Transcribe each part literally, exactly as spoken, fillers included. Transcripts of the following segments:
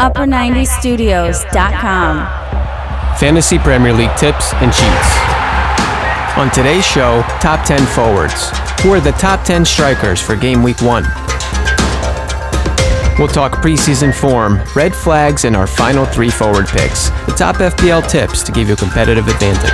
upper ninety studios dot com. Fantasy Premier League tips and cheats. On today's show, top ten forwards. Who are the top ten strikers for game week one? We'll talk preseason form, red flags, and our final three forward picks. The top F P L tips to give you a competitive advantage.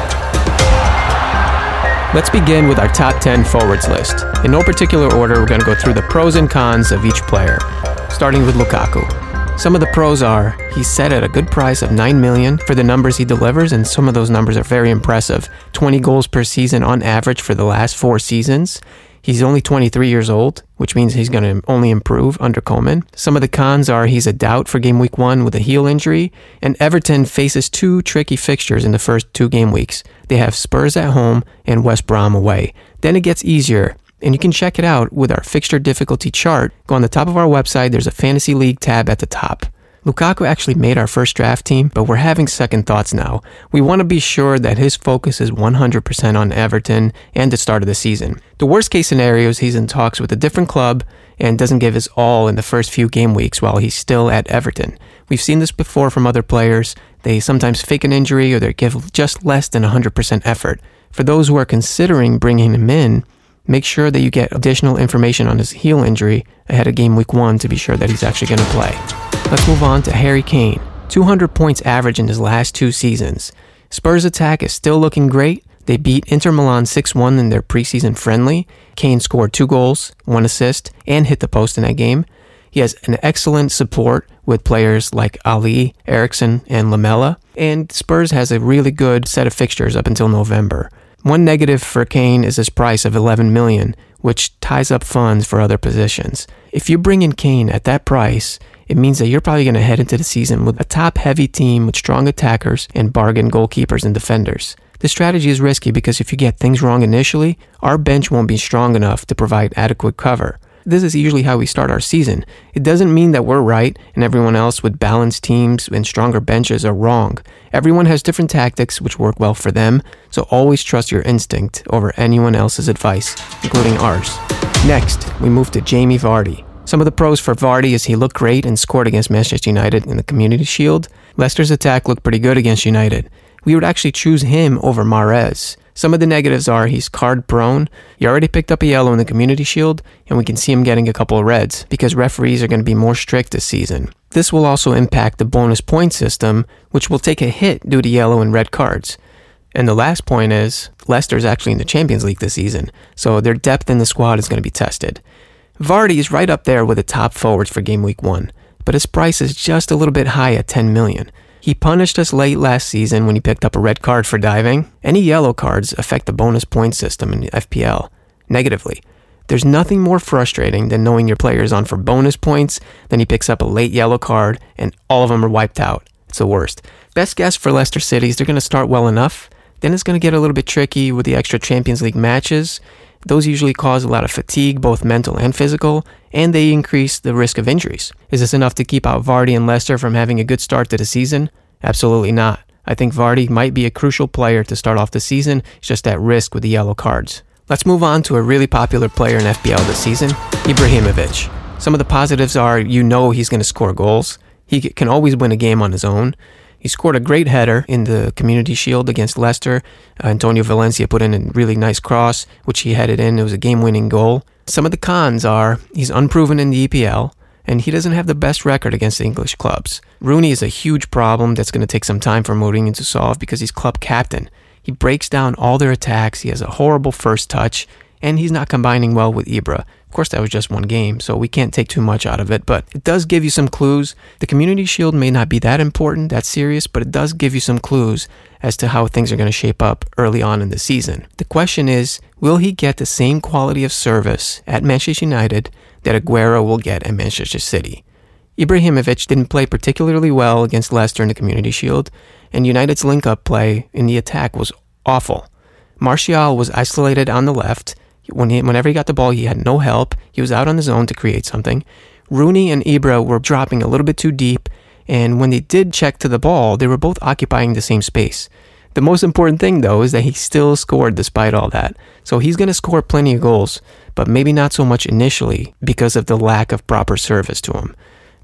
Let's begin with our top ten forwards list. In no particular order, we're going to go through the pros and cons of each player, starting with Lukaku. Some of the pros are, he's set at a good price of nine million dollars for the numbers he delivers, and some of those numbers are very impressive. twenty goals per season on average for the last four seasons. He's only twenty-three years old, which means he's going to only improve under Koeman. Some of the cons are he's a doubt for game week one with a heel injury, and Everton faces two tricky fixtures in the first two game weeks. They have Spurs at home and West Brom away. Then it gets easier, and you can check it out with our fixture difficulty chart. Go on the top of our website, there's a Fantasy League tab at the top. Lukaku actually made our first draft team, but we're having second thoughts now. We want to be sure that his focus is one hundred percent on Everton and the start of the season. The worst case scenario is he's in talks with a different club and doesn't give his all in the first few game weeks while he's still at Everton. We've seen this before from other players. They sometimes fake an injury or they give just less than one hundred percent effort. For those who are considering bringing him in, make sure that you get additional information on his heel injury ahead of game week one to be sure that he's actually going to play. Let's move on to Harry Kane. two hundred points average in his last two seasons. Spurs attack is still looking great. They beat Inter Milan six one in their preseason friendly. Kane scored two goals, one assist, and hit the post in that game. He has an excellent support with players like Ali, Eriksen, and Lamela. And Spurs has a really good set of fixtures up until November. One negative for Kane is his price of eleven million dollars, which ties up funds for other positions. If you bring in Kane at that price, it means that you're probably going to head into the season with a top-heavy team with strong attackers and bargain goalkeepers and defenders. This strategy is risky because if you get things wrong initially, our bench won't be strong enough to provide adequate cover. This is usually how we start our season. It doesn't mean that we're right and everyone else with balanced teams and stronger benches are wrong. Everyone has different tactics which work well for them, so always trust your instinct over anyone else's advice, including ours. Next, we move to Jamie Vardy. Some of the pros for Vardy is he looked great and scored against Manchester United in the Community Shield. Leicester's attack looked pretty good against United. We would actually choose him over Mahrez. Some of the negatives are he's card prone. He already picked up a yellow in the Community Shield, and we can see him getting a couple of reds because referees are going to be more strict this season. This will also impact the bonus point system, which will take a hit due to yellow and red cards. And the last point is Leicester's actually in the Champions League this season, so their depth in the squad is going to be tested. Vardy is right up there with the top forwards for game week one, but his price is just a little bit high at ten million dollars. He punished us late last season when he picked up a red card for diving. Any yellow cards affect the bonus point system in the F P L negatively. There's nothing more frustrating than knowing your player is on for bonus points, then he picks up a late yellow card, and all of them are wiped out. It's the worst. Best guess for Leicester City is they're going to start well enough. Then it's going to get a little bit tricky with the extra Champions League matches. Those usually cause a lot of fatigue, both mental and physical, and they increase the risk of injuries. Is this enough to keep out Vardy and Leicester from having a good start to the season? Absolutely not. I think Vardy might be a crucial player to start off the season. It's just at risk with the yellow cards. Let's move on to a really popular player in F P L this season, Ibrahimovic. Some of the positives are you know he's going to score goals. He can always win a game on his own. He scored a great header in the Community Shield against Leicester. Uh, Antonio Valencia put in a really nice cross, which he headed in. It was a game-winning goal. Some of the cons are he's unproven in the E P L, and he doesn't have the best record against the English clubs. Rooney is a huge problem that's going to take some time for Mourinho to solve because he's club captain. He breaks down all their attacks, he has a horrible first touch, and he's not combining well with Ibra. Of course, that was just one game, so we can't take too much out of it, but it does give you some clues. The Community Shield may not be that important, that serious, but it does give you some clues as to how things are going to shape up early on in the season. The question is, will he get the same quality of service at Manchester United that Aguero will get at Manchester City? Ibrahimovic didn't play particularly well against Leicester in the Community Shield, and United's link-up play in the attack was awful. Martial was isolated on the left. When he, whenever he got the ball, he had no help. He was out on his own to create something. Rooney and Ibra were dropping a little bit too deep, and when they did check to the ball, they were both occupying the same space. The most important thing, though, is that he still scored despite all that. So he's going to score plenty of goals, but maybe not so much initially because of the lack of proper service to him.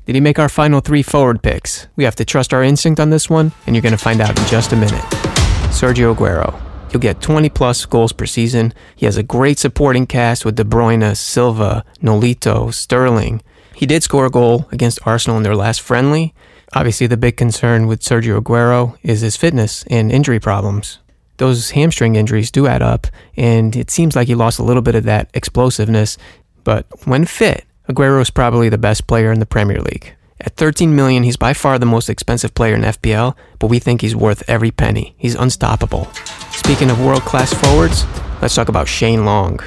Did he make our final three forward picks? We have to trust our instinct on this one, and you're going to find out in just a minute. Sergio Aguero. He'll get twenty plus goals per season. He has a great supporting cast with De Bruyne, Silva, Nolito, Sterling. He did score a goal against Arsenal in their last friendly. Obviously, the big concern with Sergio Aguero is his fitness and injury problems. Those hamstring injuries do add up, and it seems like he lost a little bit of that explosiveness. But when fit, Aguero is probably the best player in the Premier League. At thirteen million dollars, he's by far the most expensive player in F P L, but we think he's worth every penny. He's unstoppable. Speaking of world-class forwards, let's talk about Shane Long.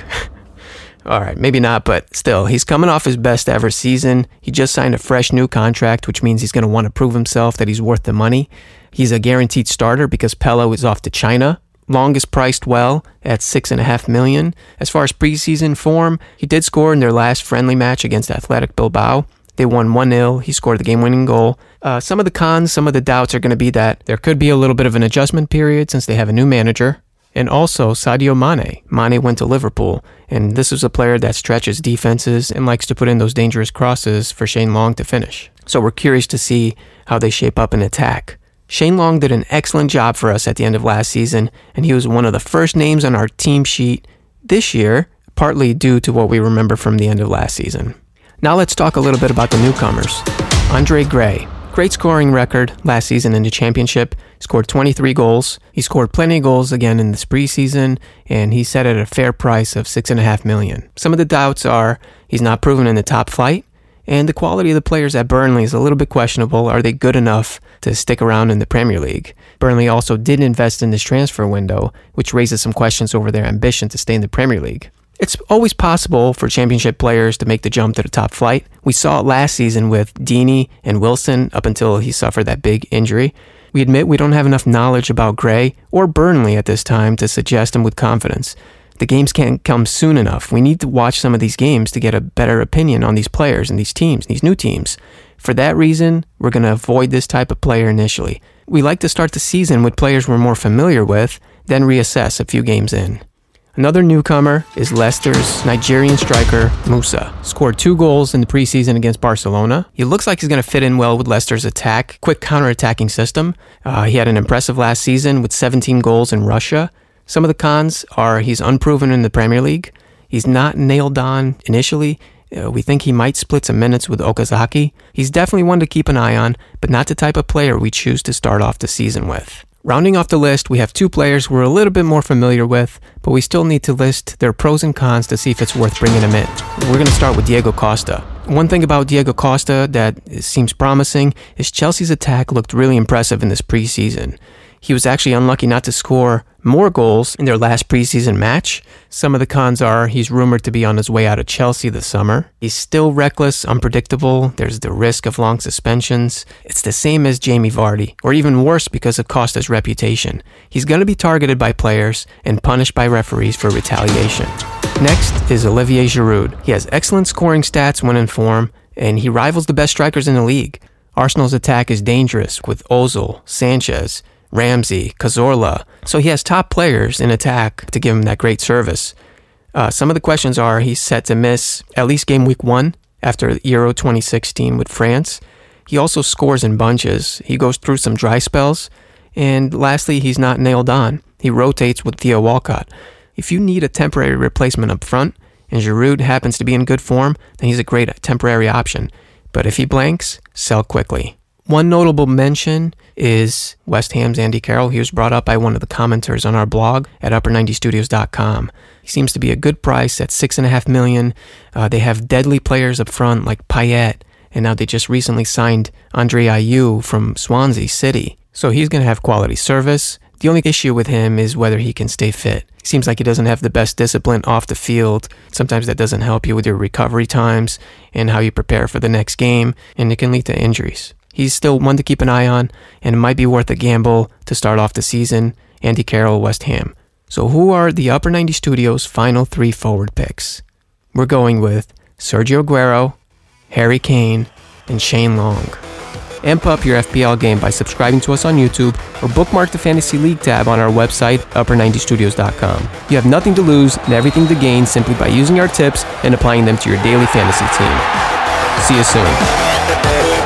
All right, maybe not, but still, he's coming off his best ever season. He just signed a fresh new contract, which means he's going to want to prove himself that he's worth the money. He's a guaranteed starter because Pello is off to China. Long is priced well at six and a half million. As far as preseason form, he did score in their last friendly match against Athletic Bilbao. They won one nil. He scored the game-winning goal. Uh, some of the cons, some of the doubts are going to be that there could be a little bit of an adjustment period since they have a new manager. And also Sadio Mane. Mane went to Liverpool, and this is a player that stretches defenses and likes to put in those dangerous crosses for Shane Long to finish. So we're curious to see how they shape up in attack. Shane Long did an excellent job for us at the end of last season, and he was one of the first names on our team sheet this year, partly due to what we remember from the end of last season. Now let's talk a little bit about the newcomers. Andre Gray. Great scoring record last season in the championship. He scored twenty-three goals. He scored plenty of goals again in this preseason, and he's set at a fair price of six and a half million. Some of the doubts are he's not proven in the top flight, and the quality of the players at Burnley is a little bit questionable. Are they good enough to stick around in the Premier League? Burnley also did invest in this transfer window, which raises some questions over their ambition to stay in the Premier League. It's always possible for championship players to make the jump to the top flight. We saw it last season with Deeney and Wilson up until he suffered that big injury. We admit we don't have enough knowledge about Gray or Burnley at this time to suggest him with confidence. The games can't come soon enough. We need to watch some of these games to get a better opinion on these players and these teams, these new teams. For that reason, we're going to avoid this type of player initially. We like to start the season with players we're more familiar with, then reassess a few games in. Another newcomer is Leicester's Nigerian striker, Musa. Scored two goals in the preseason against Barcelona. He looks like he's going to fit in well with Leicester's attack, quick counter-attacking system. Uh, he had an impressive last season with seventeen goals in Russia. Some of the cons are he's unproven in the Premier League. He's not nailed on initially. Uh, we think he might split some minutes with Okazaki. He's definitely one to keep an eye on, but not the type of player we choose to start off the season with. Rounding off the list, we have two players we're a little bit more familiar with, but we still need to list their pros and cons to see if it's worth bringing them in. We're going to start with Diego Costa. One thing about Diego Costa that seems promising is Chelsea's attack looked really impressive in this preseason. He was actually unlucky not to score more goals in their last preseason match. Some of the cons are he's rumored to be on his way out of Chelsea this summer. He's still reckless, unpredictable. There's the risk of long suspensions. It's the same as Jamie Vardy, or even worse because of Costa's reputation. He's going to be targeted by players and punished by referees for retaliation. Next is Olivier Giroud. He has excellent scoring stats when in form, and he rivals the best strikers in the league. Arsenal's attack is dangerous with Ozil, Sanchez, Ramsey, Cazorla, so he has top players in attack to give him that great service. Uh, some of the questions are he's set to miss at least game week one after Euro twenty sixteen with France. He also scores in bunches. He goes through some dry spells. And lastly, he's not nailed on. He rotates with Theo Walcott. If you need a temporary replacement up front, and Giroud happens to be in good form, then he's a great temporary option. But if he blanks, sell quickly. One notable mention is West Ham's Andy Carroll. He was brought up by one of the commenters on our blog at upper ninety studios dot com. He seems to be a good price at six and a half million. Uh, they have deadly players up front like Payet, and now they just recently signed Andre Ayew from Swansea City. So he's going to have quality service. The only issue with him is whether he can stay fit. It seems like he doesn't have the best discipline off the field. Sometimes that doesn't help you with your recovery times and how you prepare for the next game, and it can lead to injuries. He's still one to keep an eye on, and it might be worth a gamble to start off the season. Andy Carroll, West Ham. So who are the Upper ninety Studios' final three forward picks? We're going with Sergio Aguero, Harry Kane, and Shane Long. Amp up your F P L game by subscribing to us on YouTube or bookmark the Fantasy League tab on our website, upper ninety studios dot com. You have nothing to lose and everything to gain simply by using our tips and applying them to your daily fantasy team. See you soon.